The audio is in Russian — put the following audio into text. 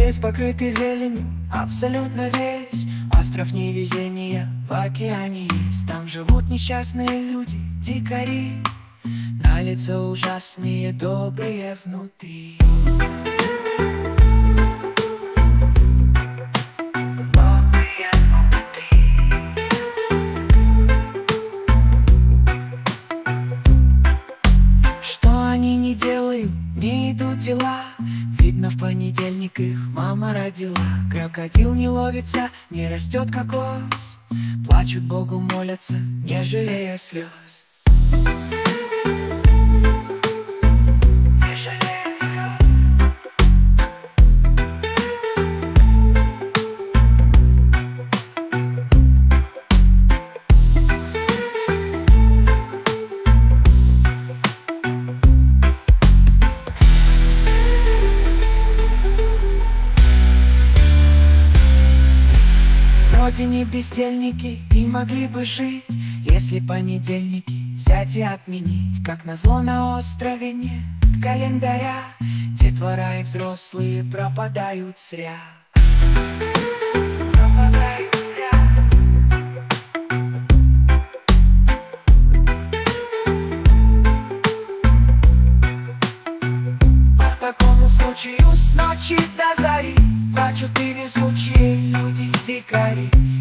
весь покрытый зеленью, абсолютно весь. Остров невезения в океане есть. Там живут несчастные люди, дикари, на лицо ужасные, добрые внутри. Что они не делают, не идут дела. Видно, в понедельник их мама родила. Крокодил не ловится, не растет кокос. Плачут Богу, молятся, не жалея слез. Вроде не бездельники и могли бы жить, если понедельники взять и отменить. Как назло, на острове нет календаря, детвора и взрослые пропадают зря. По такому случаю с ночи до зари плачут и везучие люди, дикари.